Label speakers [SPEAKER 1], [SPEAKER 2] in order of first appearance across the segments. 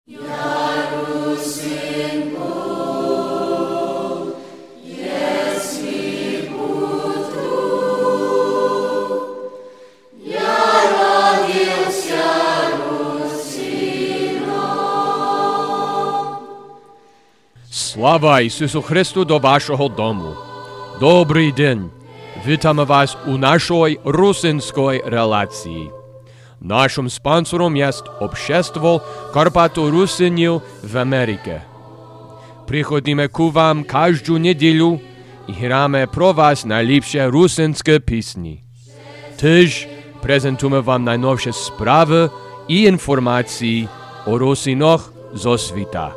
[SPEAKER 1] Слава Ісусу Христу до вашого дому. Добрий день. Вітаємо вас у нашій русинській релації. Нашим спонсором є Общество Карпато-Русинів в Америці. Приходимо к вам кожну неділю і граємо про вас найліпші русинські пісні. Теж презентуємо вам найновші справи і інформації о русинах зо світа.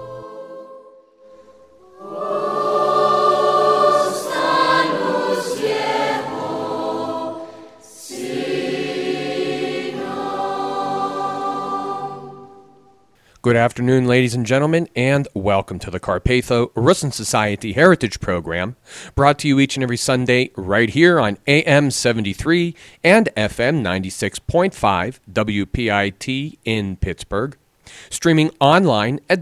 [SPEAKER 1] Good afternoon, ladies and gentlemen, and welcome to the Carpatho Rusin Society Heritage Program, brought to you each and every Sunday right here on AM 73 and FM 96.5 WPIT in Pittsburgh, streaming online at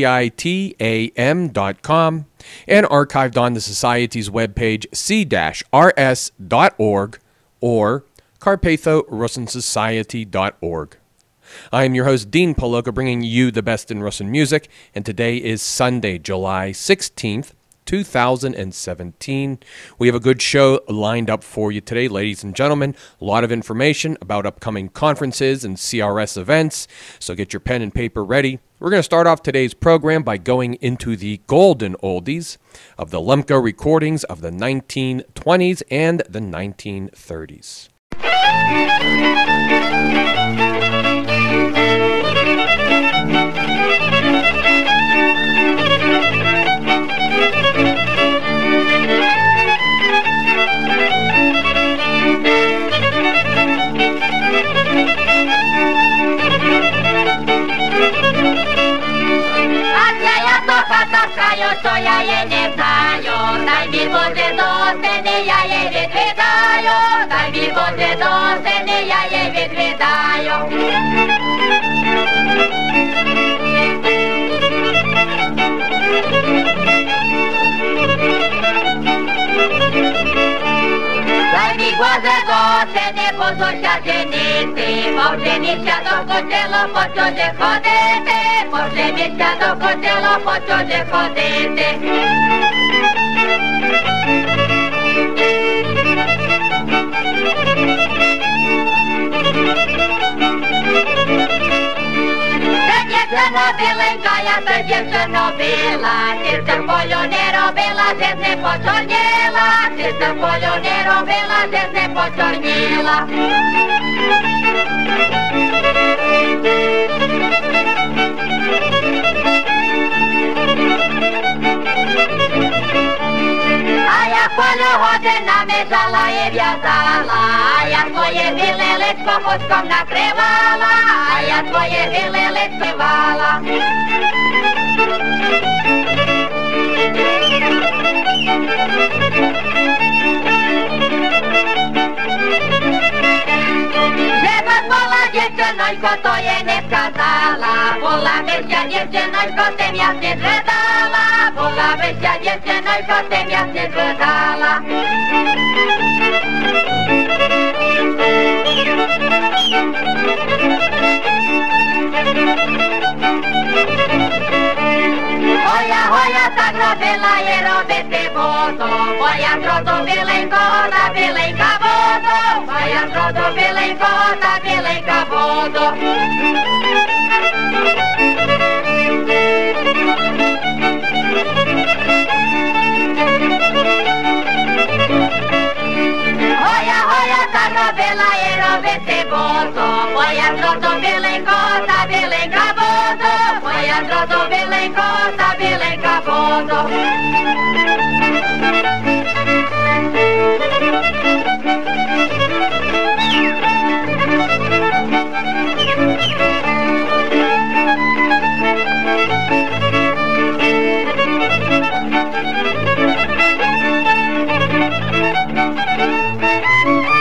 [SPEAKER 1] WPITAM.com, and archived on the Society's webpage c-rs.org or carpathorusinsociety.org. I am your host, Dean Poloka, bringing you the best in Russian music, and today is Sunday, July 16th, 2017. We have a good show lined up for you today, ladies and gentlemen. A lot of information about upcoming conferences and CRS events, so get your pen and paper ready. We're going to start off today's program by going into the golden oldies of the Lemko recordings of the 1920s and the 1930s.
[SPEAKER 2] Что я ей не знаю, дай мне Боже достойный, я ей відвідаю, дай мне Боже достойный, я ей відвідаю. Дай мій Боже достойний, позорся женити, повженися до котелу, почоже ходити, повженися до котелу, почоже ходити. Дівчина біленька, я та дівчина біла, тільки в полю не робила, же не почорніла, тільки в полю не робила, же не почорніла. А я полю годинами жала і в'язала, а я своє біле личко пуском накривала, а я своє біле личко вивала. Жеба була дівчинонько, то їй не сказала, була вища дівчинонько, ти м'яс не звидала, була вища дівчинонько, ти м'яс не звидала. Гоя, так робила і робити буду, моя зроду біленького та біленька буду, моя зроду біленького та біленька буду. Гоя, так робила і робити буду, моя зроду біленького та біленька буду, моя зроду біленького та біленька буду.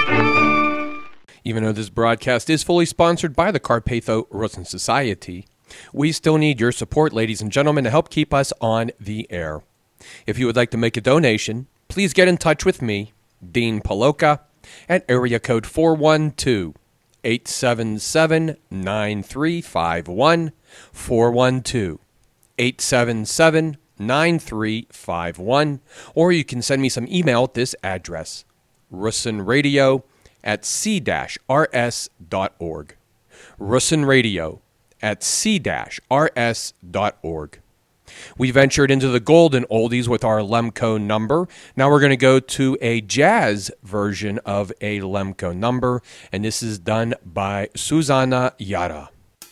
[SPEAKER 1] Even though this broadcast is fully sponsored by the Carpatho Rusin Society, We still need your support, ladies and gentlemen, to help keep us on the air. If you would like to make a donation, please get in touch with me, Dean Paloka, at area code 412-877-9351, 412-877-9351, or you can send me some email at this address, russinradio@c-rs.org, russinradio@c-rs.org. We ventured into the golden oldies with our Lemko number. Now we're going to go to a jazz version of a Lemko number, and this is done by Susanna Yara.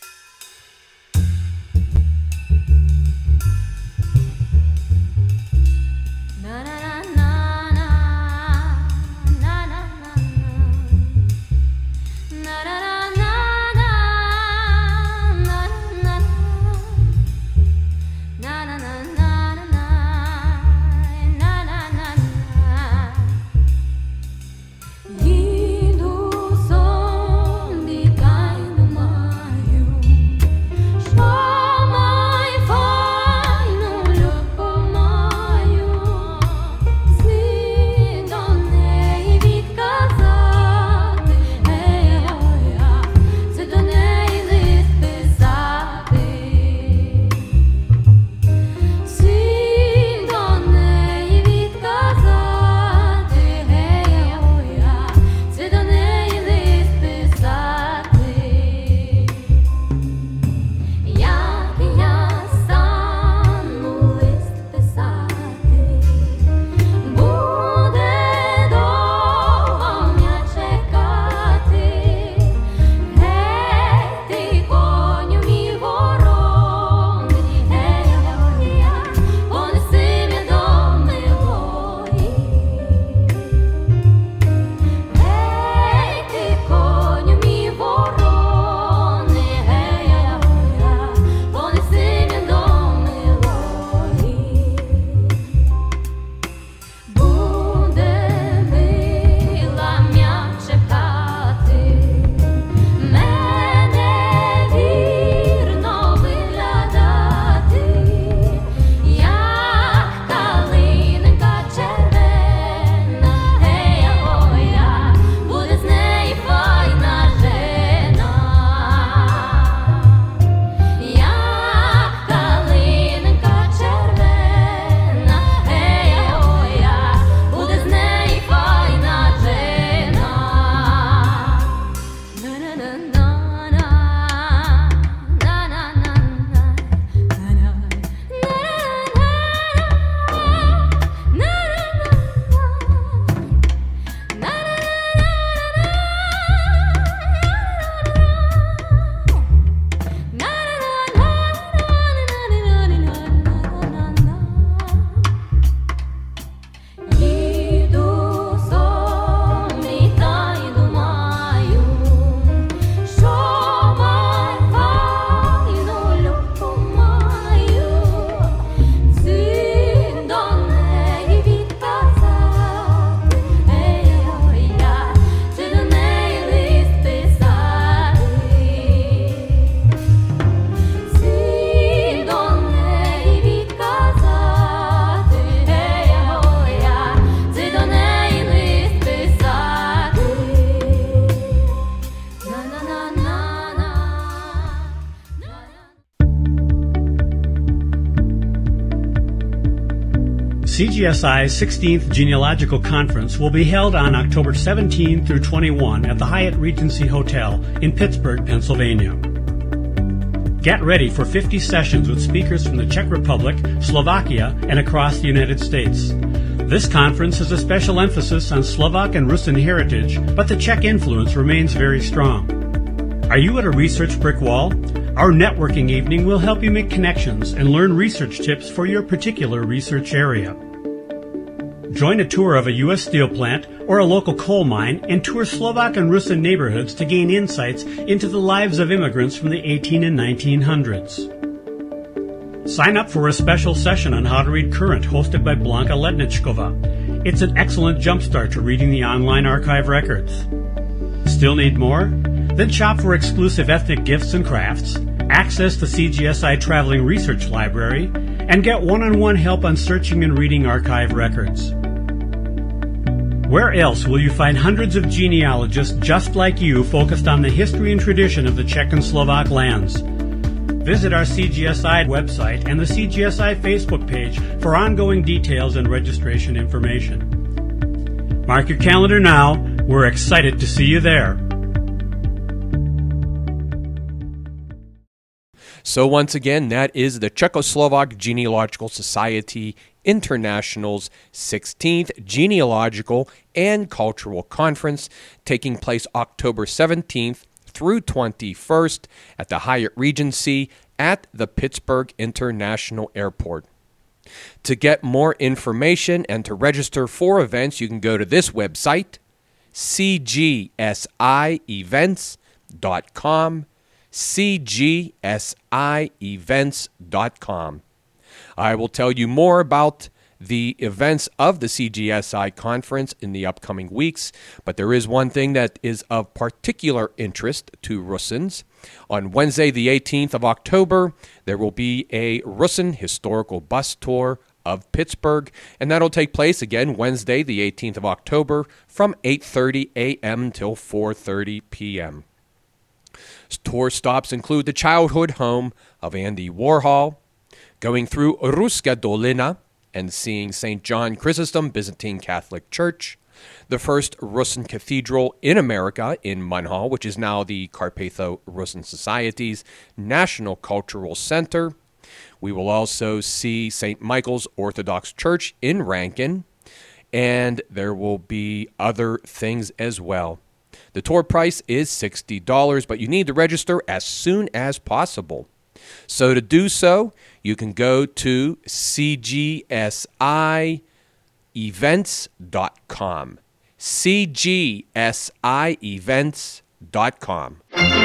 [SPEAKER 3] CGSI's 16th Genealogical Conference will be held on October 17 through 21 at the Hyatt Regency Hotel in Pittsburgh, Pennsylvania. Get ready for 50 sessions with speakers from the Czech Republic, Slovakia, and across the United States. This conference has a special emphasis on Slovak and Rusin heritage, but the Czech influence remains very strong. Are you at a research brick wall? Our networking evening will help you make connections and learn research tips for your particular research area. Join a tour of a U.S. steel plant or a local coal mine and tour Slovak and Rusin neighborhoods to gain insights into the lives of immigrants from the 18 and 1900s. Sign up for a special session on how to read Current hosted by Blanka Ledničková. It's an excellent jumpstart to reading the online archive records. Still need more? Then shop for exclusive ethnic gifts and crafts, access the CGSI Traveling Research Library, and get one-on-one help on searching and reading archive records. Where else will you find hundreds of genealogists just like you focused on the history and tradition of the Czech and Slovak lands? Visit our CGSI website and the CGSI Facebook page for ongoing details and registration information. Mark your calendar now. We're excited to see you there.
[SPEAKER 1] So once again, that is the Czechoslovak Genealogical Society International's 16th Genealogical and Cultural Conference, taking place October 17th through 21st at the Hyatt Regency at the Pittsburgh International Airport. To get more information and to register for events, you can go to this website, cgsievents.com, cgsievents.com. I will tell you more about the events of the CGSI conference in the upcoming weeks, but there is one thing that is of particular interest to Russins. On Wednesday, the 18th of October, there will be a Russin historical bus tour of Pittsburgh, and that'll take place again Wednesday, the 18th of October, from 8:30 a.m. till 4:30 p.m. Tour stops include the childhood home of Andy Warhol, going through Ruska Dolina and seeing St. John Chrysostom Byzantine Catholic Church, the first Russin cathedral in America in Munhall, which is now the Carpatho-Russin Society's National Cultural Center. We will also see St. Michael's Orthodox Church in Rankin, and there will be other things as well. The tour price is $60, but you need to register as soon as possible. So to do so, you can go to cgsievents.com. cgsievents.com.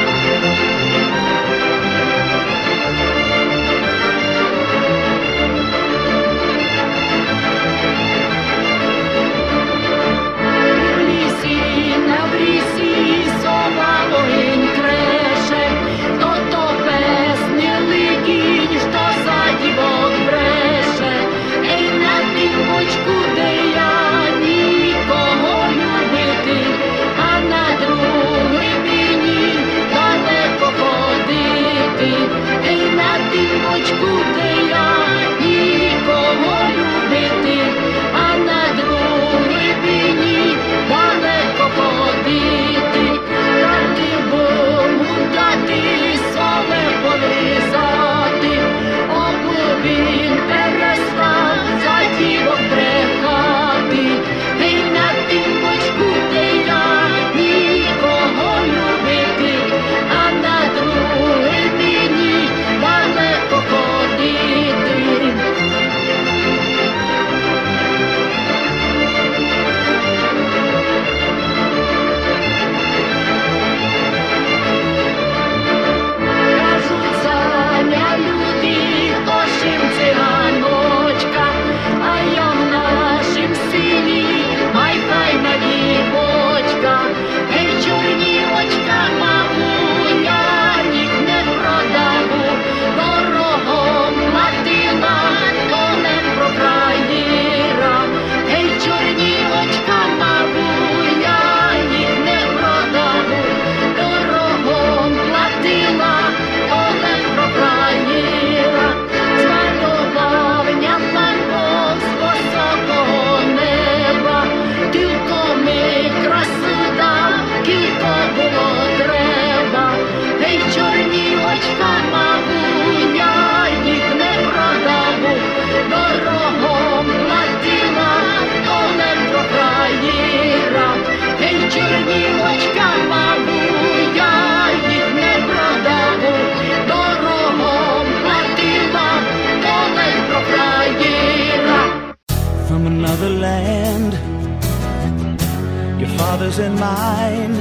[SPEAKER 4] And mine,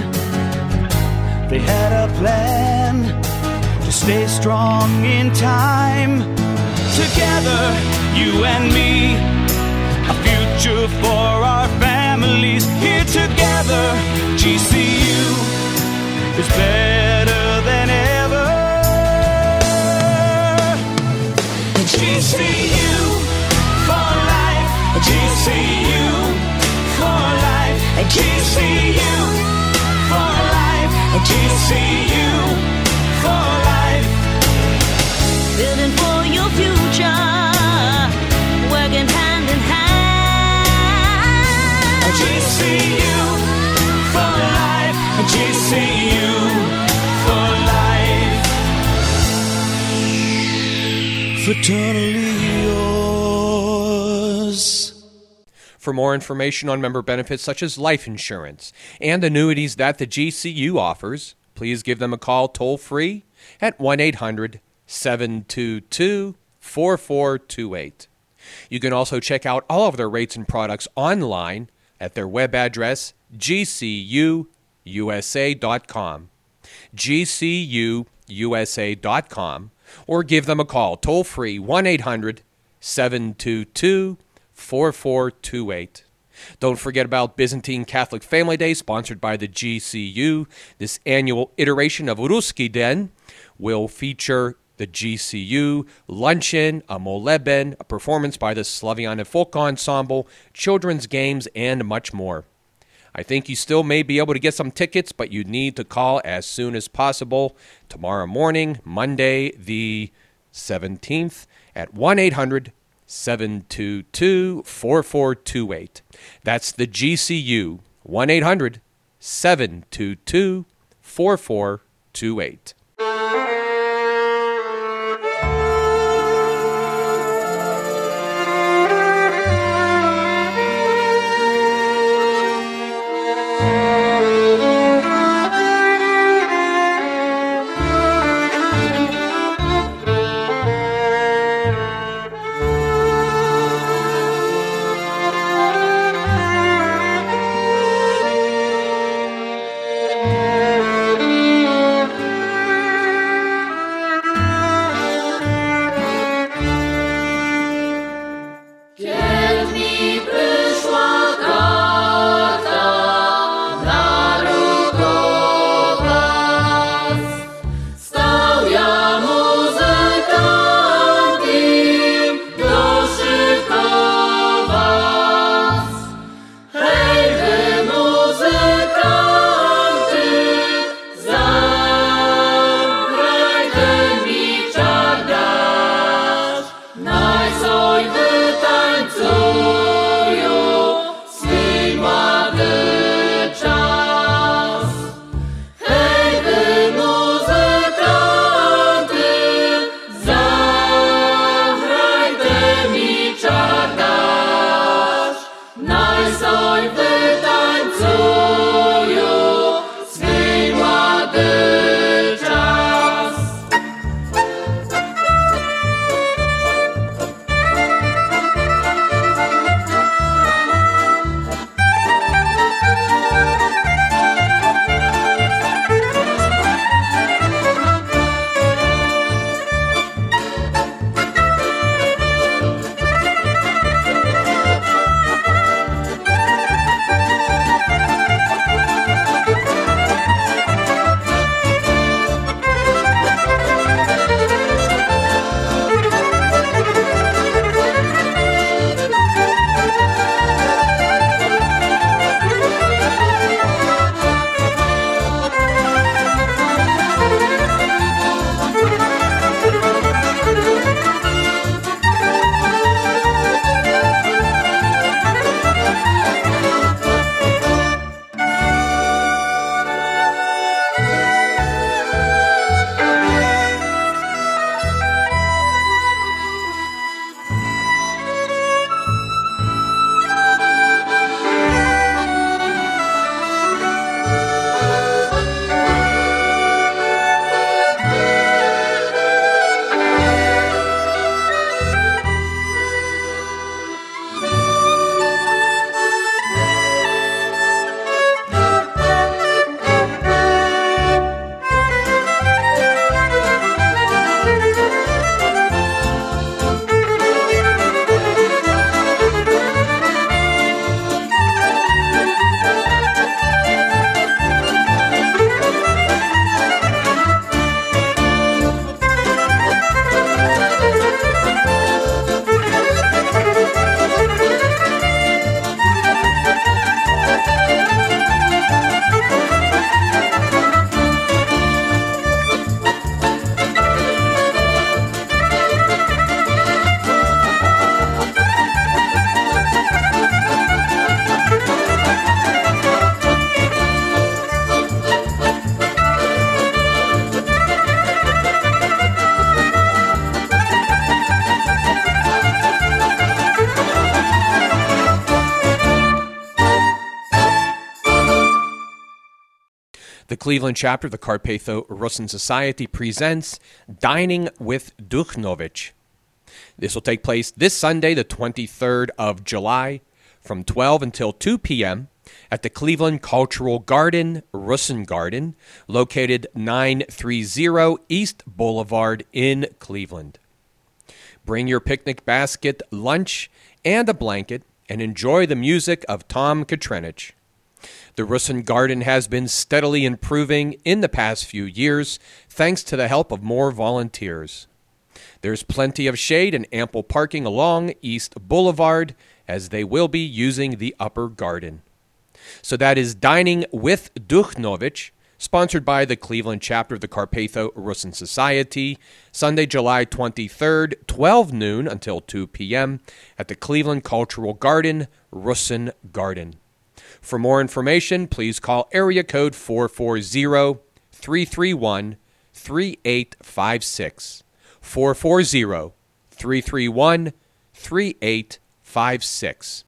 [SPEAKER 4] they had a plan to stay strong in time. Together, you and me, a future for our families. Here together, GCU is better than ever. GCU for life. GCU for life. GCU for life. GCU for life.
[SPEAKER 5] Building for your future, working hand in hand.
[SPEAKER 4] GCU for life. GCU for life. Fraternally yours.
[SPEAKER 1] For more information on member benefits such as life insurance and annuities that the GCU offers, please give them a call toll-free at 1-800-722-4428. You can also check out all of their rates and products online at their web address, gcuusa.com, gcuusa.com, or give them a call toll-free 1-800-722-4428. Don't forget about Byzantine Catholic Family Day, sponsored by the GCU. This annual iteration of Ruski Den will feature the GCU, luncheon, a moleben, a performance by the Slaviana Folk Ensemble, children's games, and much more. I think you still may be able to get some tickets, but you need to call as soon as possible tomorrow morning, Monday the 17th, at 1-800-722-4428. That's the GCU, 1-800-722-4428. Cleveland chapter of the Carpatho Rusin Society presents Dining with Duchnovich. This will take place this Sunday, the 23rd of July, from 12 until 2 p.m. at the Cleveland Cultural Garden, Rusin Garden, located 930 East Boulevard in Cleveland. Bring your picnic basket, lunch, and a blanket, and enjoy the music of Tom Katrenich. The Rusin Garden has been steadily improving in the past few years, thanks to the help of more volunteers. There's plenty of shade and ample parking along East Boulevard, as they will be using the upper garden. So that is Dining with Duchnovich, sponsored by the Cleveland chapter of the Carpatho Rusin Society, Sunday, July 23rd, 12 noon until 2 p.m. at the Cleveland Cultural Garden, Rusin Garden. For more information, please call area code 440-331-3856. 440-331-3856.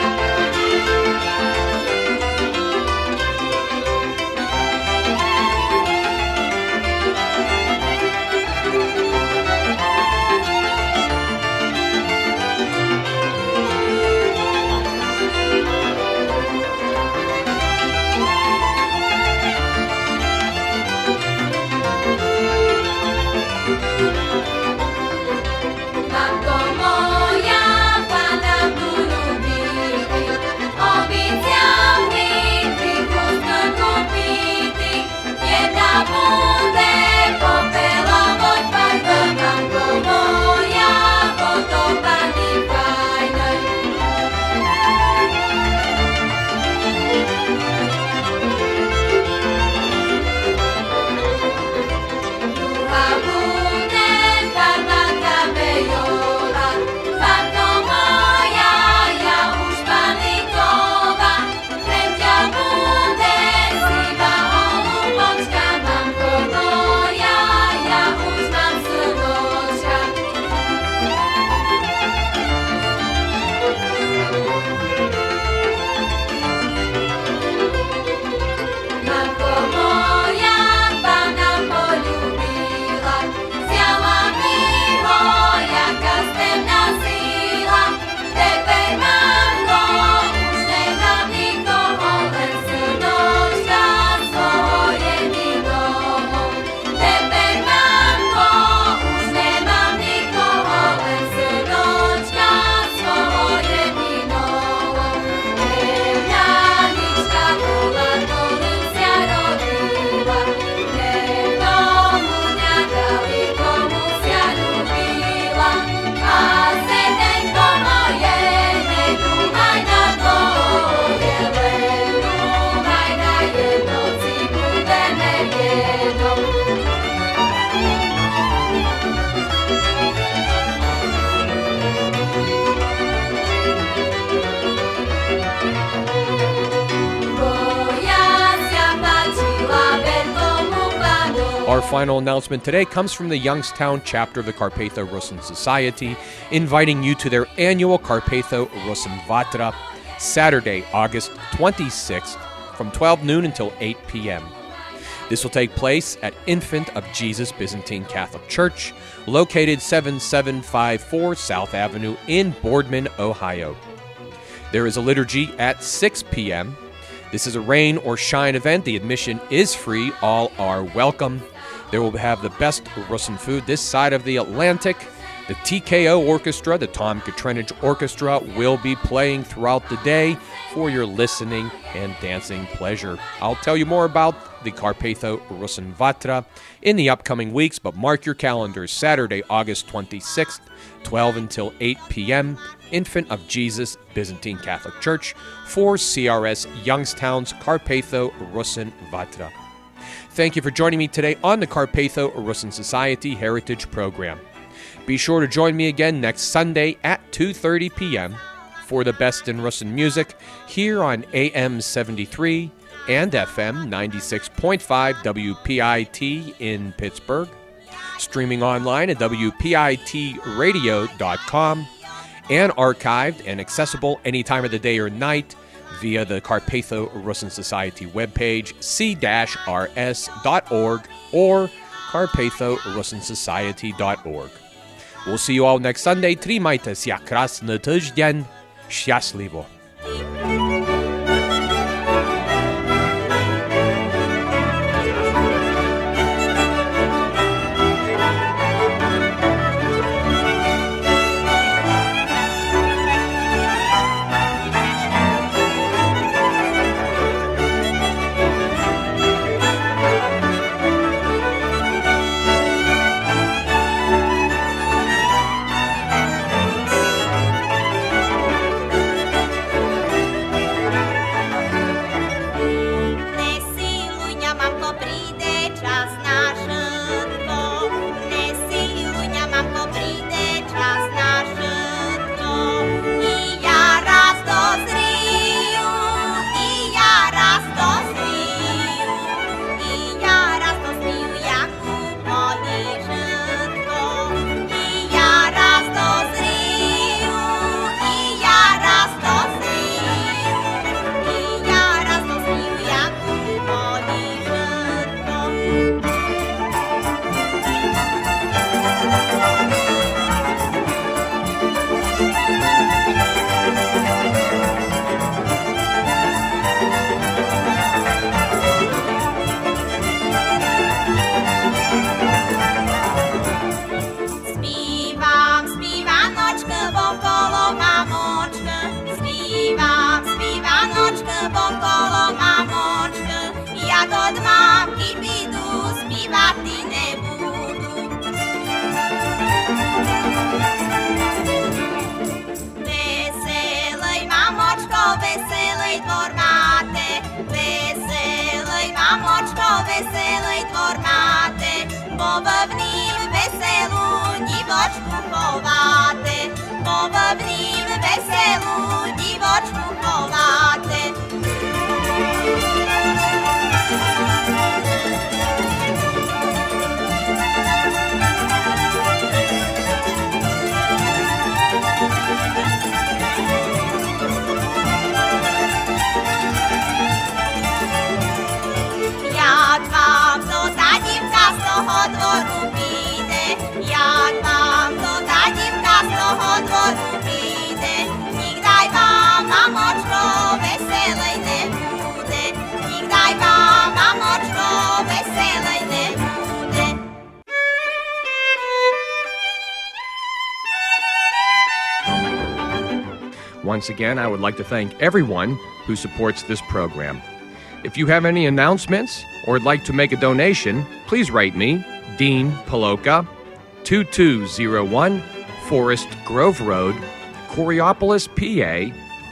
[SPEAKER 1] Our final announcement today comes from the Youngstown chapter of the Carpatho Rusin Society, inviting you to their annual Carpatho Rusin Vatra, Saturday, August 26th, from 12 noon until 8 p.m. This will take place at Infant of Jesus Byzantine Catholic Church, located 7754 South Avenue in Boardman, Ohio. There is a liturgy at 6 p.m. This is a rain or shine event. The admission is free. All are welcome. They will have the best Rusin food this side of the Atlantic. The TKO Orchestra, the Tom Katrenich Orchestra, will be playing throughout the day for your listening and dancing pleasure. I'll tell you more about the Carpatho Rusin Vatra in the upcoming weeks, but mark your calendars. Saturday, August 26th, 12 until 8 p.m., Infant of Jesus Byzantine Catholic Church for CRS Youngstown's Carpatho Rusin Vatra. Thank you for joining me today on the Carpatho Rusin Society Heritage Program. Be sure to join me again next Sunday at 2:30 p.m. for the best in Rusin music here on AM 73 and FM 96.5 WPIT in Pittsburgh, streaming online at WPITradio.com, and archived and accessible any time of the day or night via the Carpatho-Russin Society webpage, c-rs.org or carpatho-russinsociety.org. We'll see you all next Sunday. Trimajte się krasny tydzień. Szczęśliwo.
[SPEAKER 2] Veselej dvor máte, bo v ním veselú divočku chováte, bo v ním veselú divočku chováte. Dvoru príde, jak vám to tá divka z toho dvoru príde. Nikdaj vám, mamočko, veselej nebude, nikdaj vám, mamočko, veselej nebude.
[SPEAKER 1] Once again, I would like to thank everyone who supports this program. If you have any announcements or would like to make a donation, please write me, Dean Paloka, 2201 Forest Grove Road, Coriopolis, PA,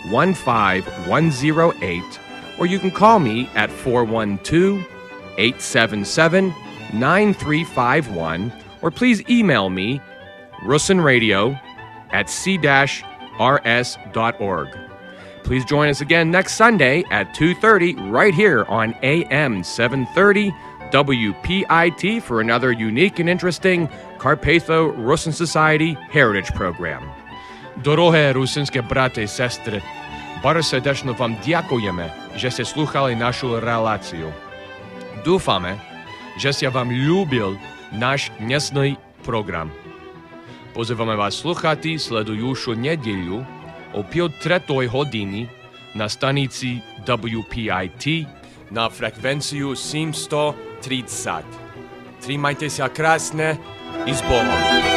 [SPEAKER 1] 15108, or you can call me at 412-877-9351, or please email me, russinradio@c-rs.org. Please join us again next Sunday at 2:30 right here on AM 730 WPIT for another unique and interesting Carpatho-Russin Society Heritage Program. Дороге русинські брати і сестри, bardzo serdecznie wam dziękujemy, że ste słuchali naszą relację. Dúfame, że ste wam lubil nasz dnešný program. Pozývame vás sluchati sledujušu nedjeľu o 5:03 hodiny na stanici WPIT na frekvenciju 730. Trimajte sa krásne i s Bohom.